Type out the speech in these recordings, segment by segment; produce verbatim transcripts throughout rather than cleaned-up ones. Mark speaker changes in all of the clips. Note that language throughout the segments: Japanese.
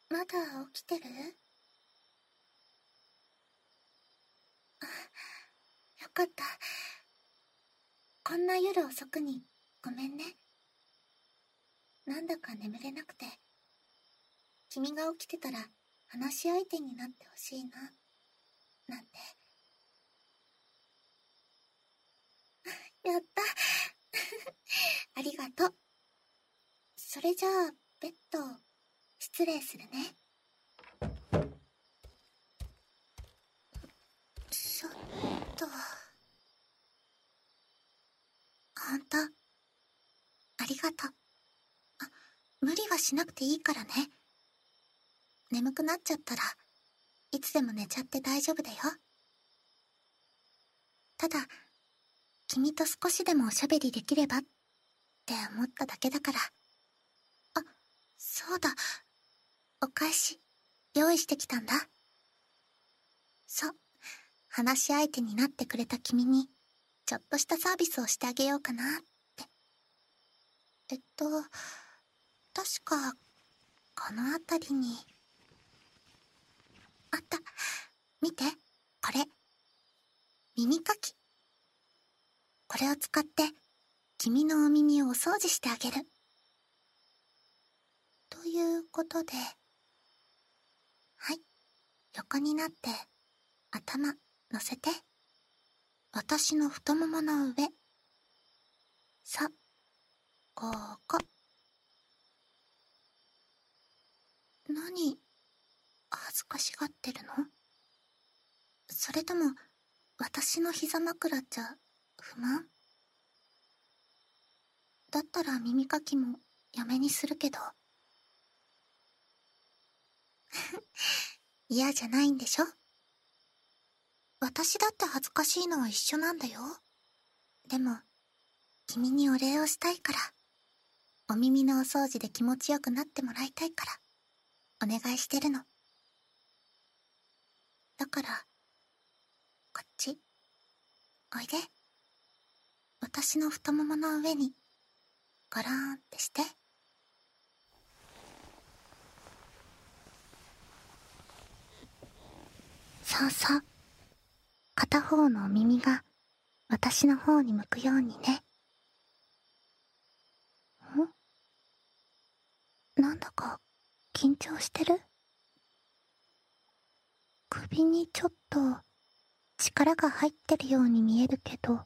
Speaker 1: まだ起きてる？あ、よかった。こんな夜遅くにごめんね。なんだか眠れなくて。君が起きてたら話し相手になってほしいな、なんて。やったありがとう。それじゃあ、ベッド、失礼するね。ちょっと。ほんと、ありがとう。あ、無理はしなくていいからね。眠くなっちゃったらいつでも寝ちゃって大丈夫だよ。ただ、君と少しでもおしゃべりできればって思っただけだから。あ、そうだ。お返し、用意してきたんだ。そう、話し相手になってくれた君に、ちょっとしたサービスをしてあげようかなって。えっと、確か、この辺りに。あった。見て、これ。耳かき。これを使って、君のお耳をお掃除してあげる。ということで、はい。横になって、頭、乗せて。私の太ももの上。さ、ここ。何、恥ずかしがってるの？それとも、私の膝枕じゃ、不満？だったら耳かきもやめにするけど。嫌じゃないんでしょ？私だって恥ずかしいのは一緒なんだよ。でも、君にお礼をしたいから。お耳のお掃除で気持ちよくなってもらいたいから、お願いしてるの。だから、こっち、おいで。私の太ももの上に、ゴローンってして。そうそう。片方のお耳が私の方に向くようにね。ん？なんだか緊張してる？首にちょっと力が入ってるように見えるけど。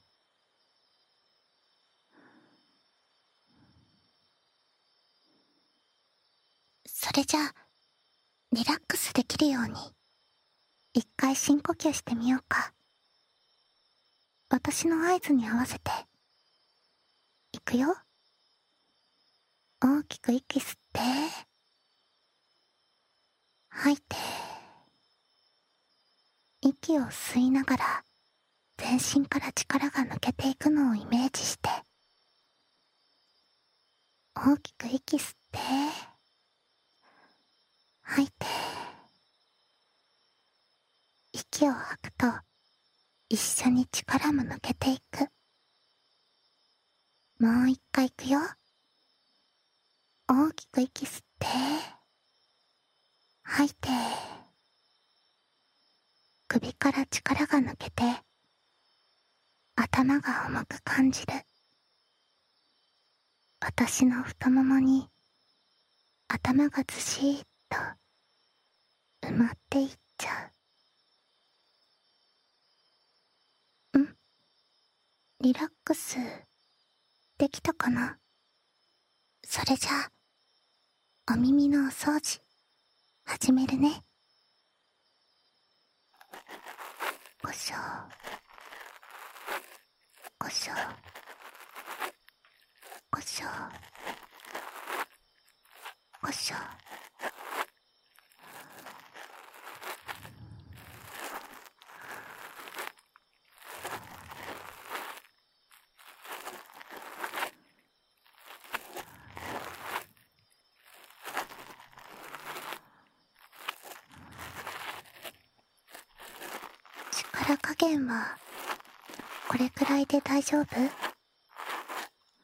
Speaker 1: それじゃあ、リラックスできるように、一回深呼吸してみようか。私の合図に合わせて。いくよ。大きく息吸って、吐いて。息を吸いながら、全身から力が抜けていくのをイメージして。大きく息吸って、吐いて。息を吐くと、一緒に力も抜けていく。もう一回いくよ。大きく息吸って、吐いて。首から力が抜けて、頭が重く感じる。私の太ももに、頭がずしーっと、埋まっていっちゃう。ん？リラックス、できたかな？それじゃあ、お耳のお掃除、始めるね。ごしょ、ごしょ、ごしょ、ごしょ。力加減は、これくらいで大丈夫？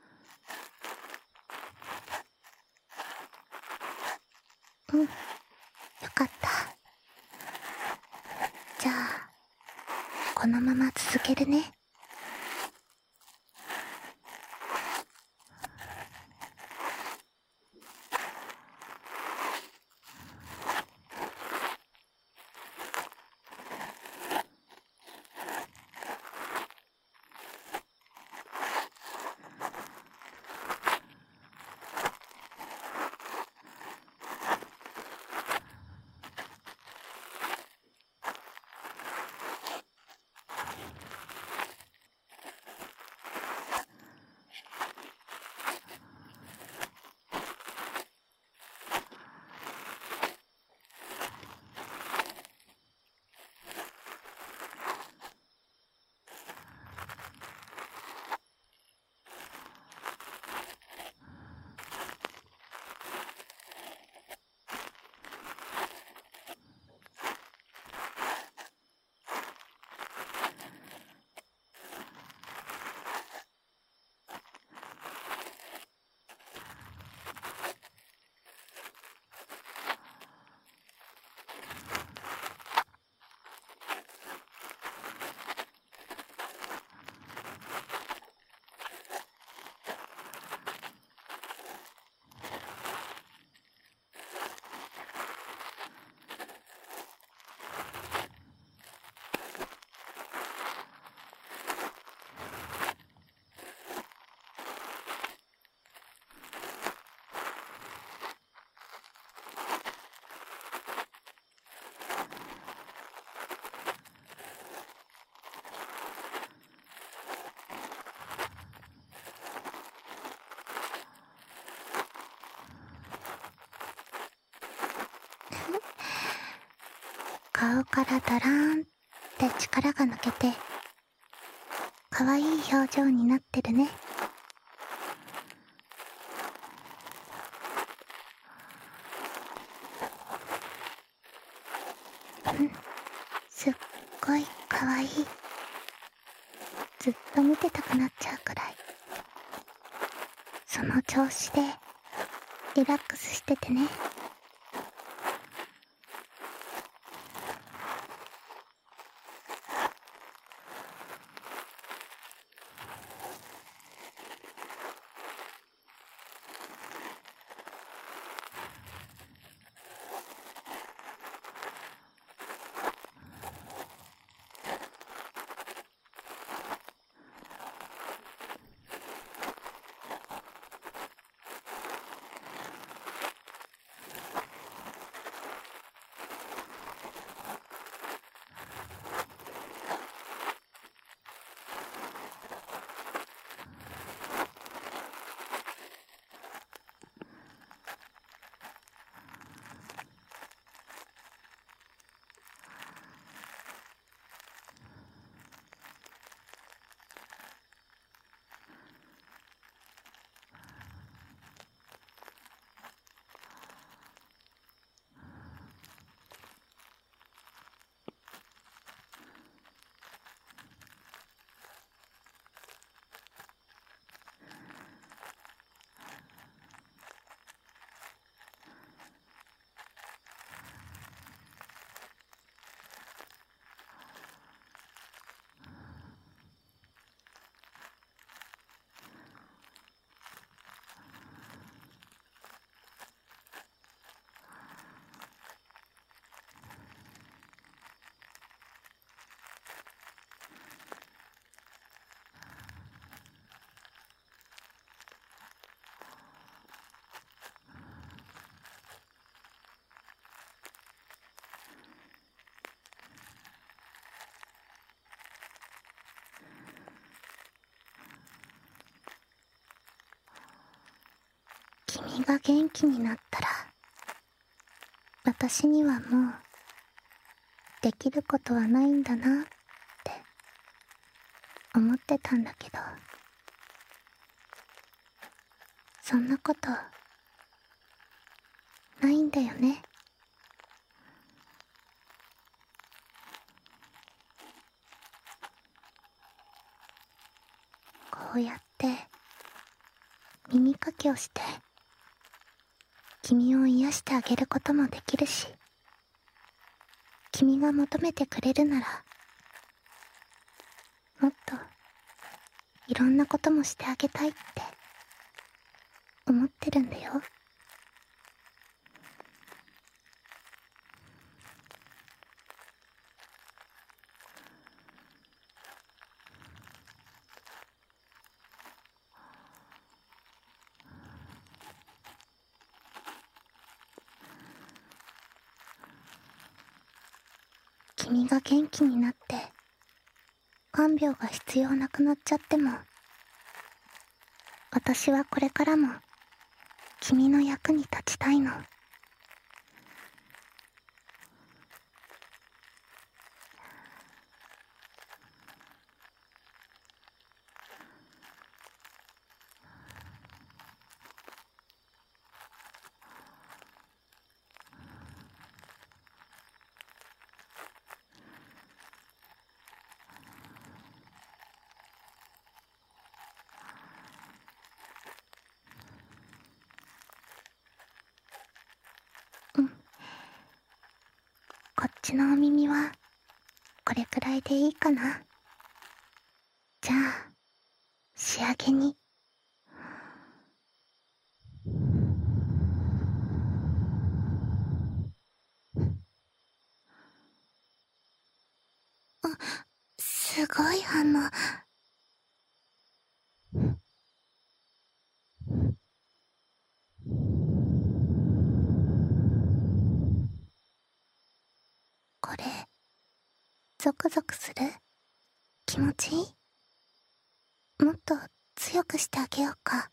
Speaker 1: うん、 このまま続けるね。顔からダラーンって力が抜けて、かわいい表情になってるね。うん、すっごいかわいい。ずっと見てたくなっちゃうくらい。その調子でリラックスしててね。君が元気になったら、私にはもうできることはないんだなって思ってたんだけど、そんなことないんだよね。こうやって耳かきをして君を癒してあげることもできるし、君が求めてくれるならもっといろんなこともしてあげたいって思ってるんだよ。君が元気になって看病が必要なくなっちゃっても、私はこれからも君の役に立ちたいの。うん。こっちのお耳はこれくらいでいいかな。じゃあ仕上げにすごい反応。これゾクゾクする？気持ちいい？もっと強くしてあげようか。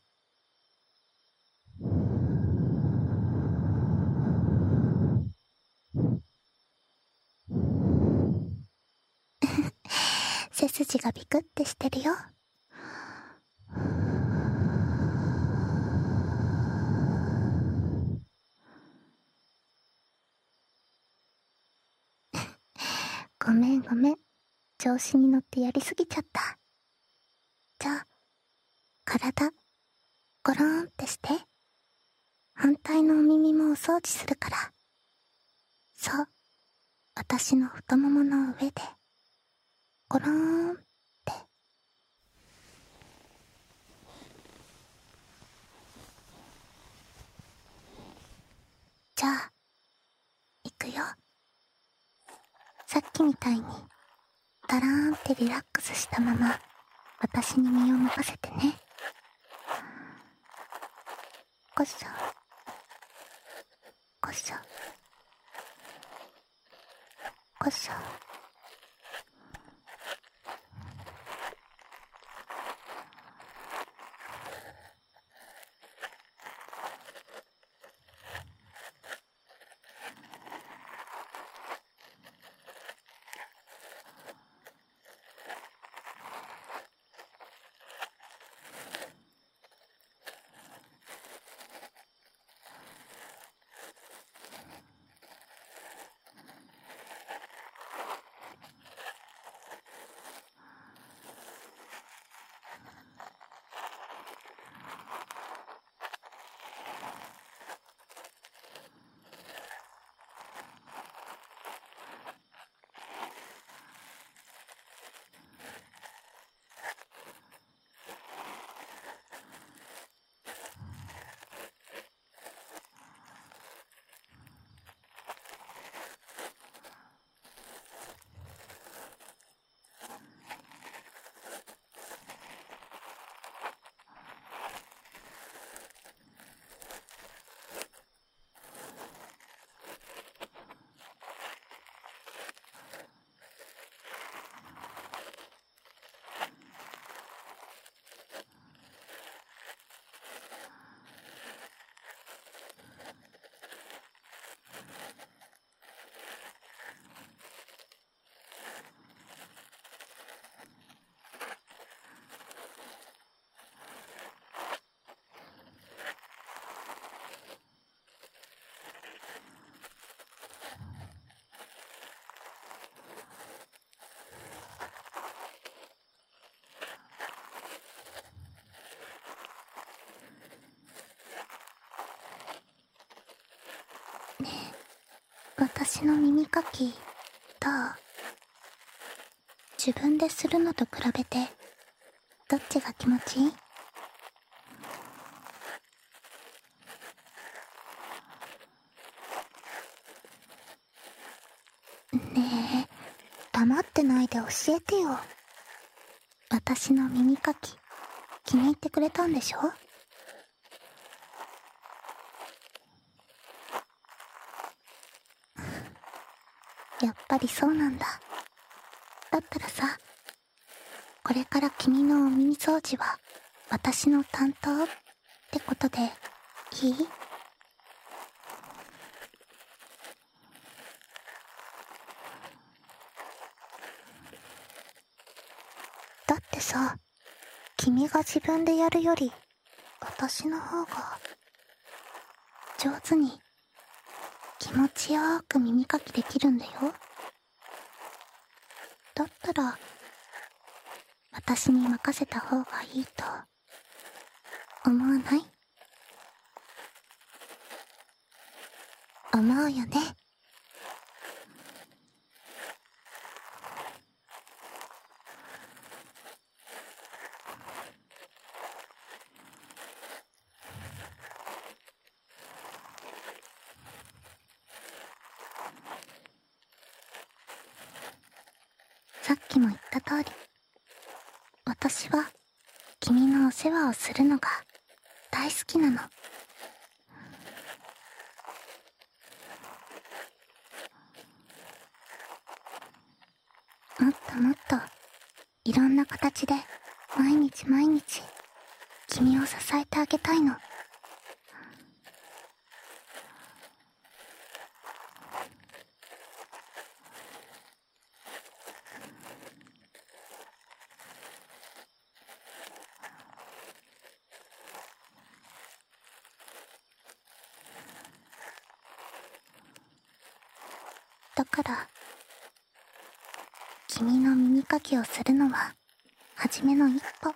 Speaker 1: 背筋がビクってしてるよ。ごめんごめん、調子に乗ってやりすぎちゃった。じゃあ体ゴローンってして、反対のお耳もお掃除するから。そう、私の太ももの上でゴローンって。じゃあいくよ。さっきみたいにダラーンってリラックスしたまま私に身を任せてね。こっしょこっしょこっしょ。ねえ、私の耳かきどう？ 自分でするのと比べて、どっちが気持ちいい？ねえ、黙ってないで教えてよ。私の耳かき、気に入ってくれたんでしょ？やっぱりそうなんだ。だったらさ、これから君のお耳掃除は私の担当ってことでいい？だってさ、君が自分でやるより私の方が上手に気持ちよく耳かきできるんだよ。だったら私に任せた方がいいと思わない？思うよね。さっきも言った通り、私は君のお世話をするのが大好きなの。もっともっといろんな形で毎日毎日君を支えてあげたいの。だから君の耳かきをするのは初めの一歩。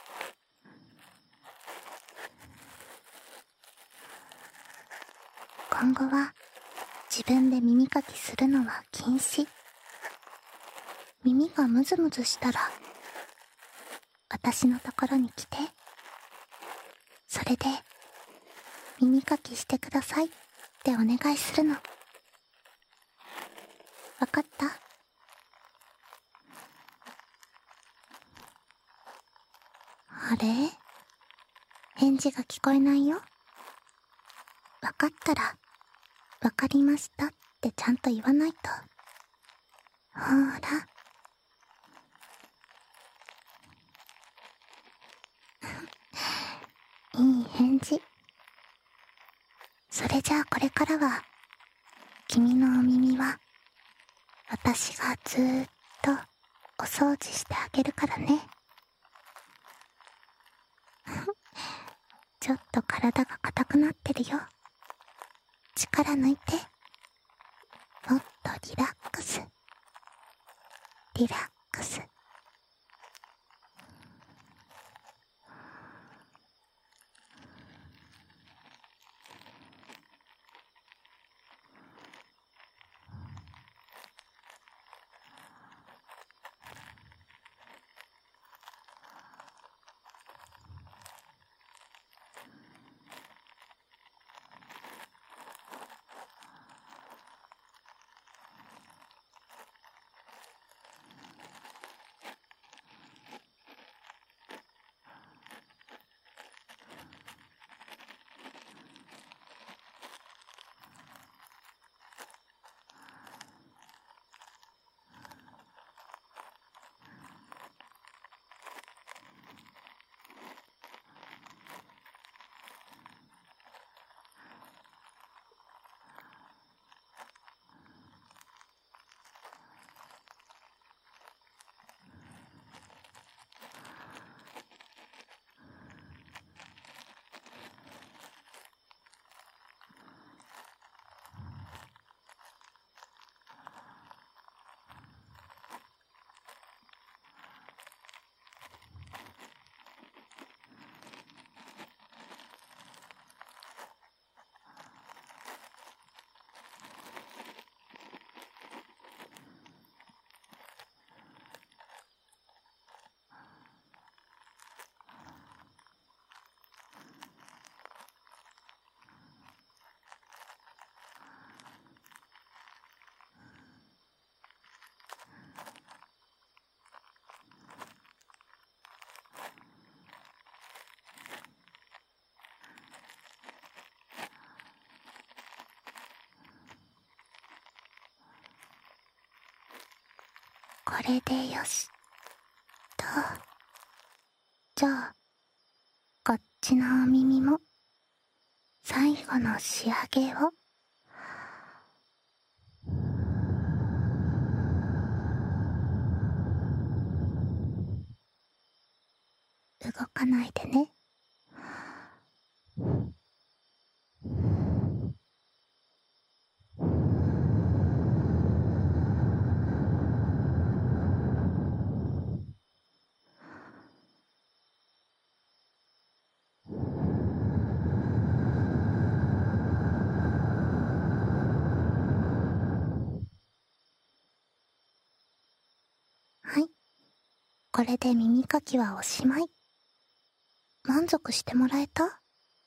Speaker 1: 今後は自分で耳かきするのは禁止。耳がムズムズしたら私のところに来て、それで耳かきしてくださいってお願いするの。わかった？あれ？返事が聞こえないよ。わかったら、わかりましたってちゃんと言わないと。ほーら。いい返事。それじゃあこれからは、君のお耳は、私がずーっとお掃除してあげるからね。ちょっと体が硬くなってるよ。力抜いて。もっとリラックス。リラックス。 れでよしと。じゃあこっちのお耳も最後の仕上げを。動かないでね。はい、これで耳かきはおしまい。満足してもらえた？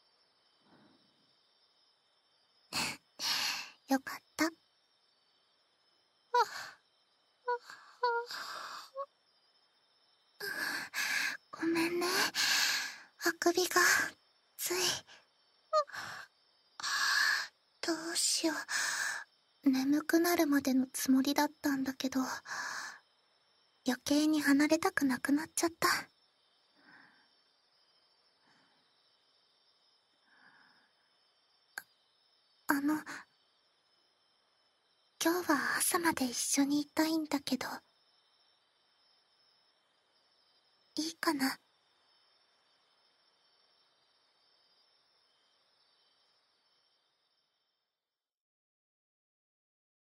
Speaker 1: よかった。ごめんね、あくびがつい。どうしよう、眠くなるまでのつもりだったんだけど、余計に離れたくなくなっちゃった。あの、今日は朝まで一緒にいたいんだけど、いいかな？